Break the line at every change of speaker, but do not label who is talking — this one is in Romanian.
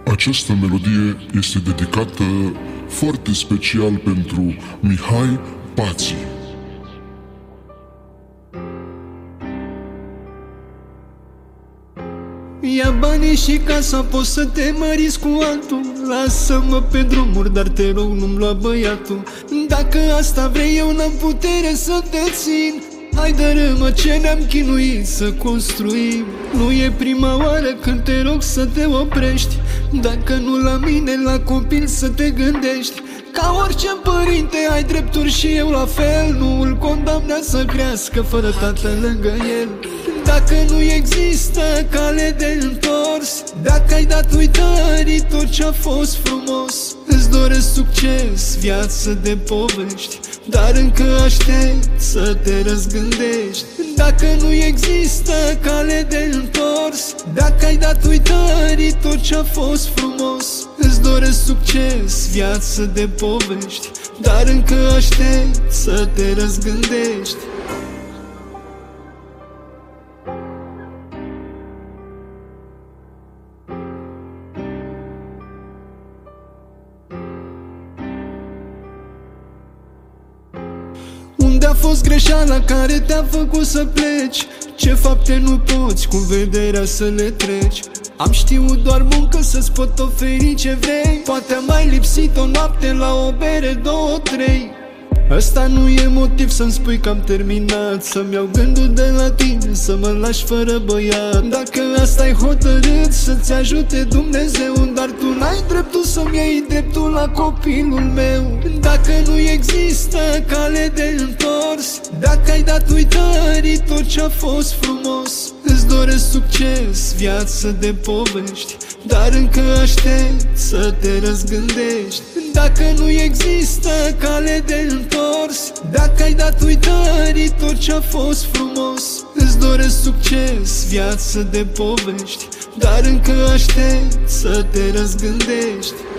Această melodie este dedicată foarte special pentru Mihai Pații.
Ia banii și casa, poți să te măriți cu altul. Lasă-mă pe drumuri, dar te rog nu-mi lua băiatul. Dacă asta vrei, eu n-am putere să te țin. Hai dărâmă ce ne-am chinuit să construim. Nu e prima oară când te rog să te oprești. Dacă nu la mine, la copil să te gândești. Ca orice părinte ai drepturi și eu la fel. Nu îl condamnea să crească fără tată lângă el. Dacă nu există cale de întors, dacă ai dat uitării tot ce-a fost frumos, îți doresc succes, viață de povești, dar încă aștept să te răzgândești. Dacă nu există cale de întors, dacă ai dat uitării tot ce-a fost frumos, îți doresc succes, viață de povești, dar încă aștept să te răzgândești. Unde a fost greșeala care te-a făcut să pleci? Ce fapte nu poți cu vederea să le treci? Am știut doar muncă să-ți pot oferi ce vrei. Poate am mai lipsit o noapte la o bere, două, trei. Ăsta nu e motiv să-mi spui că am terminat, să-mi iau gândul de la tine, să mă lași fără băiat. Dacă asta ai hotărât, să-ți ajute Dumnezeu, dar tu n-ai dreptul să-mi iei dreptul la copilul meu. Dacă nu există cale de întors, dacă ai dat uitării tot ce-a fost frumos, îți doresc succes, viață de povești, dar încă aștept să te răzgândești. Dacă nu există cale de întors, dacă ai dat uitării tot ce-a fost frumos, îți doresc succes, viață de povești, dar încă aștept să te răzgândești.